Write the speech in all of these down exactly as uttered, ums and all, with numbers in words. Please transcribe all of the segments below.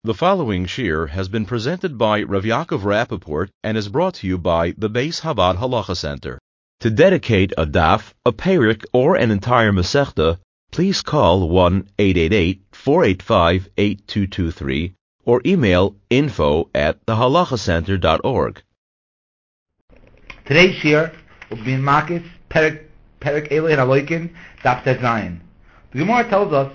The following shir has been presented by Rav Yaakov Rappaport and is brought to you by the Beis Chabad Halacha Center. To dedicate a daf, a perik, or an entire masechta, please call one eight eight eight, four eight five, eight two two three or email info at thehalachacenter dot org. Today's shir will be in Makis, Perik, Perik Eloi and Aloikin, Daf Zayin. The Gemara tells us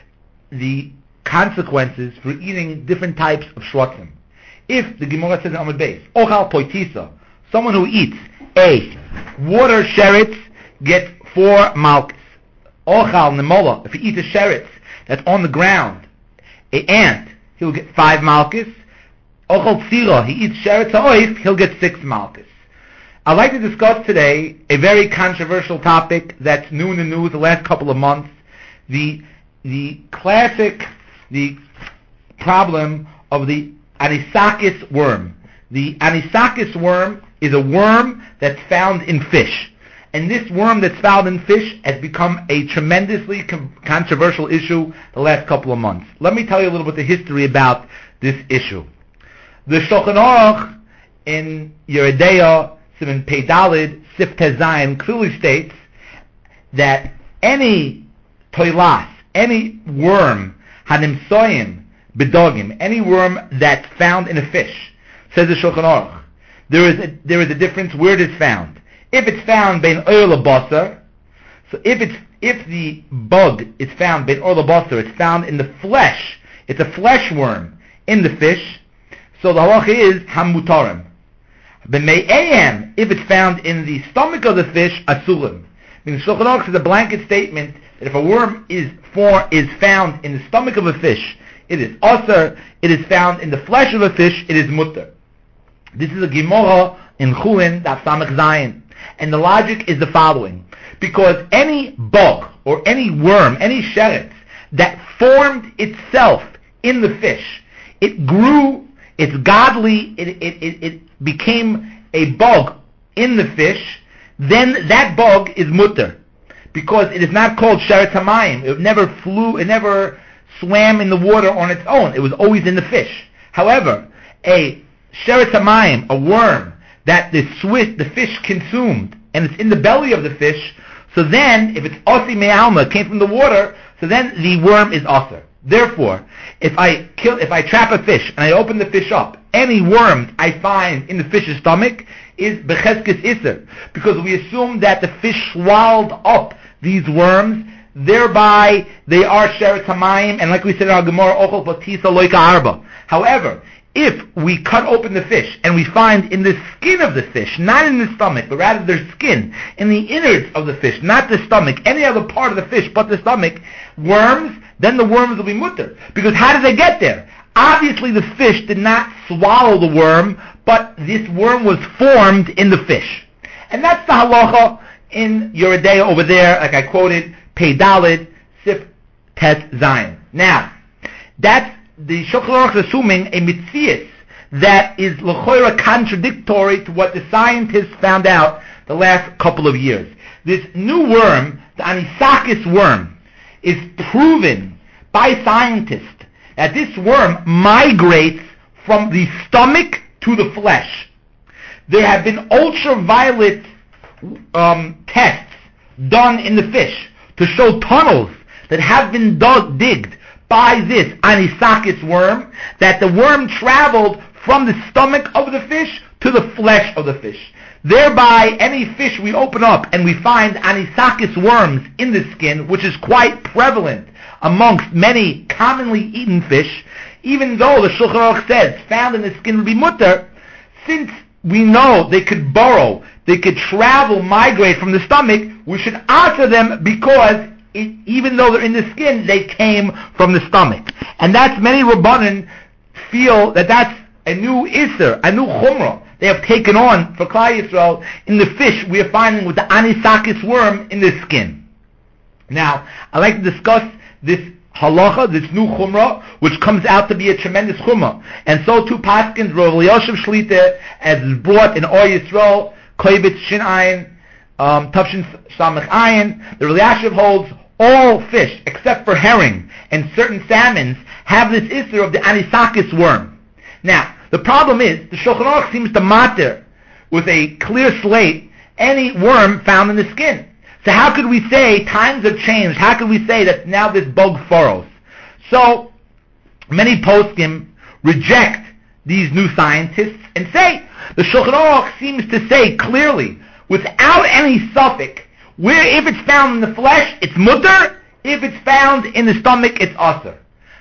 the consequences for eating different types of shrotzim. If the Gemara says in Amud Beis, Ochal Poitisa, someone who eats a water sheretz gets four malchus. Ochal Nemola, if he eats a sheretz that's on the ground, a ant, he'll get five malchus. Ochal Tzira, he eats sheretz ha'oif, he'll get six malchus. I'd like to discuss today a very controversial topic that's new in the news the last couple of months, the the classic the problem of the anisakis worm. The anisakis worm is a worm that's found in fish. And this worm that's found in fish has become a tremendously com- controversial issue the last couple of months. Let me tell you a little bit of history about this issue. The Shulchan Aruch in Yeridea, Siman Pei Daled, Sif Tez Zayin, clearly states that any toilas, any worm, hanimsoyim bedogim, any worm that's found in a fish, says the Shulchan Aruch, there is a, there is a difference where it is found. If it's found bein oil basar, so if it's if the bug is found bein oil basar, it's found in the flesh. It's a flesh worm in the fish. So the halacha is hamutarim. B'me'ayam, if it's found in the stomach of the fish, asurim. I mean, the Shulchan Aruch is a blanket statement that if a worm is for is found in the stomach of a fish, it is asur. It is found in the flesh of a fish, it is mutter. This is a Gemara in Chulin, Daf Samech Zayin. And the logic is the following. Because any bug, or any worm, any sheretz, that formed itself in the fish, it grew, it's godly, it, it, it, it became a bug in the fish, then that bug is mutter. Because it is not called sheretz hamayim. It never flew, it never swam in the water on its own. It was always in the fish. However, a sheretz hamayim, a worm that the swiss, the fish consumed, and it's in the belly of the fish, so then, if it's osi me'alma, came from the water, so then the worm is asur. Therefore, if I kill, if I trap a fish, and I open the fish up, any worm I find in the fish's stomach is becheskes iser, because we assume that the fish swallowed up these worms, thereby they are sheretz hamayim, and like we said in our Gemara, ochel potisa loika arba. However, if we cut open the fish and we find in the skin of the fish, not in the stomach, but rather their skin, in the innards of the fish, not the stomach, any other part of the fish but the stomach, worms, then the worms will be mutter. Because how did they get there? Obviously the fish did not swallow the worm, but this worm was formed in the fish. And that's the halacha in Yeridea over there, like I quoted, Pei Daled, Sif Tez Zayin. Now, that's the Shulchan Aruch is assuming a mitzias that is l'choira contradictory to what the scientists found out the last couple of years. This new worm, the anisakis worm, is proven by scientists that this worm migrates from the stomach to the flesh. There have been ultraviolet um, tests done in the fish to show tunnels that have been dug, digged by this anisakis worm, that the worm traveled from the stomach of the fish to the flesh of the fish. Thereby, any fish we open up and we find anisakis worms in the skin, which is quite prevalent amongst many commonly eaten fish, even though the Shulchan Aruch says found in the skin will be mutter, since we know they could burrow, they could travel, migrate from the stomach, we should answer them because It, even though they're in the skin, they came from the stomach. And that's, many Rabbanan feel that that's a new Isser, a new Chumrah they have taken on for Klal Yisrael in the fish we are finding with the anisakis worm in the skin. Now, I'd like to discuss this halacha, this new Chumrah, which comes out to be a tremendous Chumrah. And so too Paskins, Rav Elyashiv Shlita, as is brought in Or Yisrael, Kovetz Shin Ayin, um, Tavshin Samech Ayin, the Rav Elyashiv holds all fish except for herring and certain salmons have this issur of the anisakis worm. Now, the problem is the Shulchan Aruch seems to matter with a clear slate any worm found in the skin. So how could we say times have changed? How could we say that now this bug furrows? So many poskim reject these new scientists and say the Shulchan Aruch seems to say clearly, without any suffix, where if it's found in the flesh, it's mutter. If it's found in the stomach, it's asur.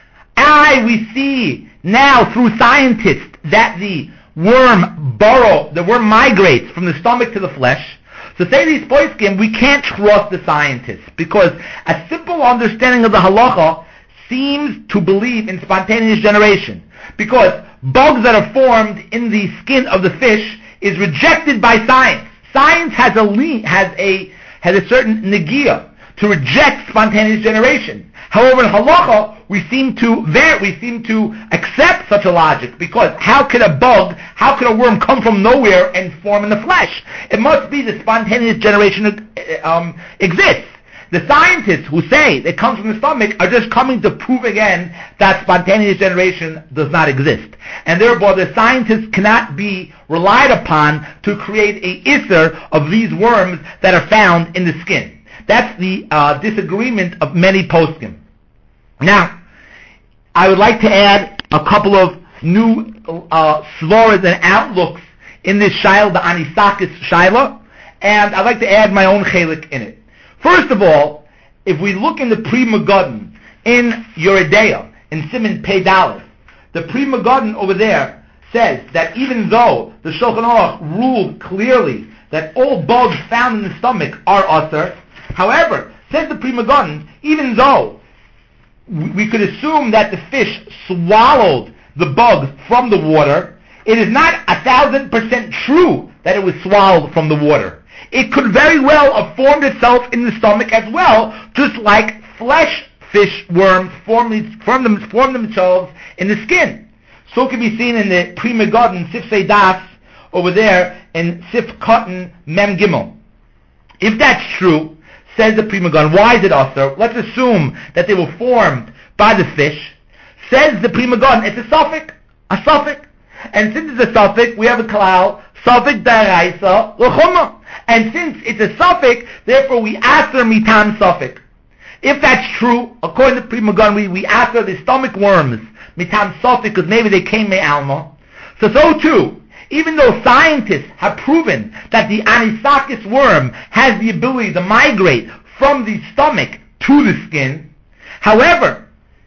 I, we see now through scientists that the worm burrow, the worm migrates from the stomach to the flesh. So say these poskim, we can't trust the scientists because a simple understanding of the halacha seems to believe in spontaneous generation, because bugs that are formed in the skin of the fish is rejected by science. Science has a le- has a has a certain negia to reject spontaneous generation. However, in halacha, we seem to ver- we seem to accept such a logic, because how could a bug, how could a worm come from nowhere and form in the flesh? It must be that spontaneous generation um, exists. The scientists who say it comes from the stomach are just coming to prove again that spontaneous generation does not exist. And therefore the scientists cannot be relied upon to create a issur of these worms that are found in the skin. That's the uh, disagreement of many poskim. Now, I would like to add a couple of new uh, svaras and outlooks in this shaila, the anisakis shaila, and I'd like to add my own chelik in it. First of all, if we look in the Pri Megadim, in Yeridea, in Siman Pei Dalet, the Pri Megadim over there says that even though the Shulchan Aruch ruled clearly that all bugs found in the stomach are asur, however, says the Pri Megadim, even though we could assume that the fish swallowed the bugs from the water, it is not a thousand percent true that it was swallowed from the water. It could very well have formed itself in the stomach as well, just like flesh fish worms form, form, them, form themselves in the skin. So it can be seen in the Pri Megadim Sif Seidas over there in Sif Cotton Mem Gimel. If that's true, says the Pri Megadim, why is it asur? Let's assume that they were formed by the fish. Says the Pri Megadim, it's a suffix, a suffix. And since it's a suffix, we have a klal, suffix daraisa l'chumah. And since it's a suffix, therefore we asur mitam suffix. If that's true, according to Pri Megadim, we, we asur the stomach worms mitam suffix because maybe they came me'alma. So so too, even though scientists have proven that the anisakis worm has the ability to migrate from the stomach to the skin, however,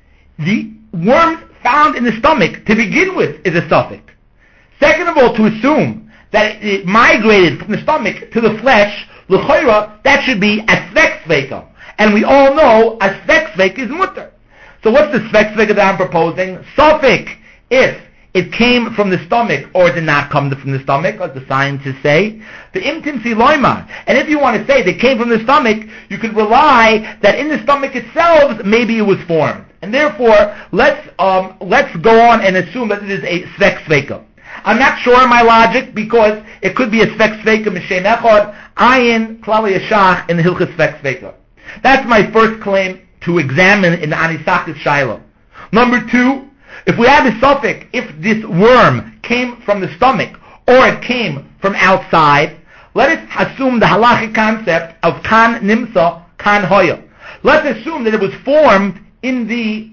the worms found in the stomach to begin with is a suffix. Second of all, to assume that it migrated from the stomach to the flesh, l'choira, that should be a svek sveka. And we all know a svek sveka is mutter. So what's the svek sveka that I'm proposing? Suffix, if it came from the stomach or did not come from the stomach, as the scientists say, the imtimsi loimar. And if you want to say they came from the stomach, you could rely that in the stomach itself, maybe it was formed. And therefore, let's um, let's go on and assume that it is a svek sveka. I'm not sure of my logic, because it could be a svek sveka m'shem echad, ayin klali yashach in the hilchas svek sveka. That's my first claim to examine in the anisakis shaila. Number two, if we have a suffix, if this worm came from the stomach or it came from outside, let us assume the halachic concept of kan nimsa, kan hoya. Let's assume that it was formed in the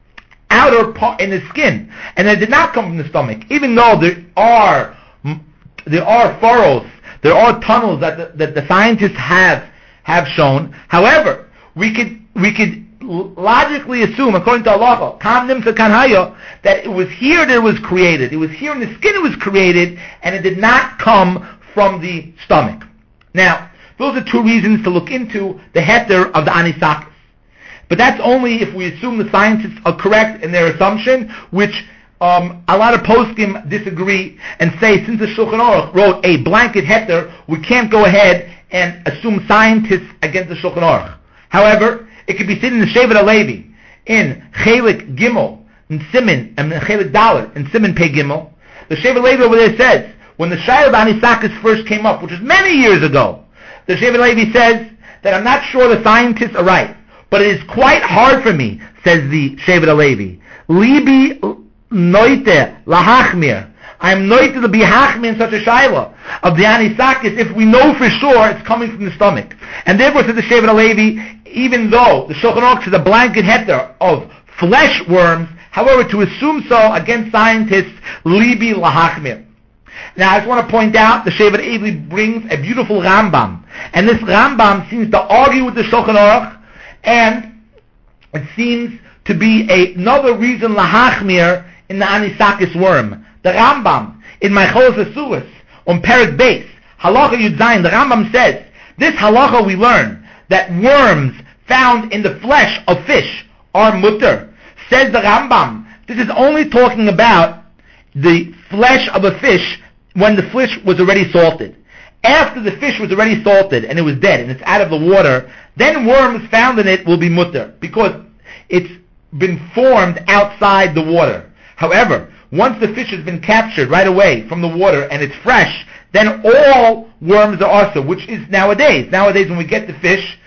outer part, in the skin, and it did not come from the stomach, even though there are there are furrows, there are tunnels that the, that the scientists have have shown. However, we could we could logically assume, according to Allah, kan nimsa kan haya, that it was here that it was created. It was here in the skin it was created, and it did not come from the stomach. Now, those are two reasons to look into the heter of the anisakis. But that's only if we assume the scientists are correct in their assumption, which um, a lot of poskim disagree and say, since the Shulchan Aruch wrote a blanket heter, we can't go ahead and assume scientists against the Shulchan Aruch. However, it can be seen in the Shevet HaLevi, in Chelik Gimel, in Siman, and in Chelik Dalet, in Siman Pei Gimel. The Shevet HaLevi over there says, when the Shaila of Anisakis first came up, which was many years ago, the Shevet HaLevi says that I'm not sure the scientists are right, But it is quite hard for me, says the Shevet HaLevi. Libi noite lahachmir. I am noite to be hachmir in such a shayla of the anisakis if we know for sure it's coming from the stomach. And therefore, says the Shevet HaLevi, even though the Shulchan Aruch is a blanket heter of flesh worms, however, to assume so against scientists, libi lahachmir. Now, I just want to point out, the Shevet HaLevi brings a beautiful Rambam, and this Rambam seems to argue with the Shulchan Aruch, and it seems to be a, another reason lahachmir in the anisakis worm. The Rambam, in Maicholos Asuros, on Perek Beis, Halacha Yud Zayin, the Rambam says, this halacha we learn, that worms found in the flesh of fish are mutter. Says the Rambam, this is only talking about the flesh of a fish when the fish was already salted. After the fish was already salted and it was dead and it's out of the water, then worms found in it will be mutter, because it's been formed outside the water. However, once the fish has been captured right away from the water and it's fresh, then all worms are also, which is nowadays. Nowadays when we get the fish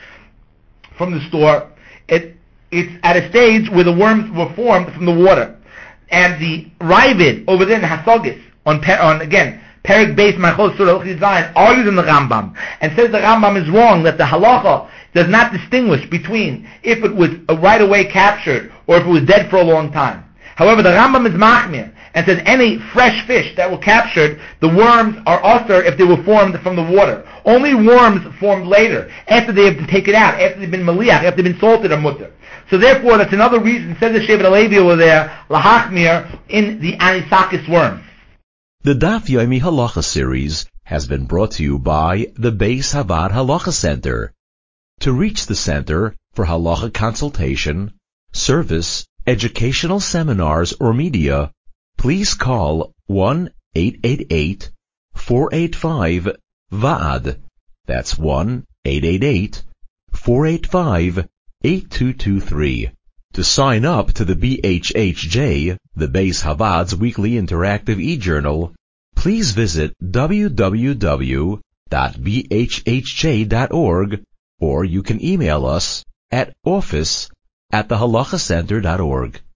from the store, it it's at a stage where the worms were formed from the water. And the Ravid over there in Hasogis, on, on again, Perek Beis Maicholos Surah Zayin, argues in the Rambam and says the Rambam is wrong, that the halacha does not distinguish between if it was right away captured or if it was dead for a long time. However, the Rambam is machmir and says any fresh fish that were captured, the worms are usher if they were formed from the water. Only worms formed later, after they have been taken out, after they've been maliach, after they've been salted, are mutter. So therefore, that's another reason, says the Shevet HaLevi over there, lahachmir in the anisakis worms. The Daf Yomi Halacha series has been brought to you by the Beis Havad Halacha Center. To reach the center for halacha consultation, service, educational seminars, or media, please call one eight eight eight, four eight five, V A D. That's one eight eight eight, four eight five, eight two two three. To sign up to the B H H J, the Beis Havad's weekly interactive e-journal, please visit w w w dot b h h j dot org, or you can email us at office at the halacha center dot org.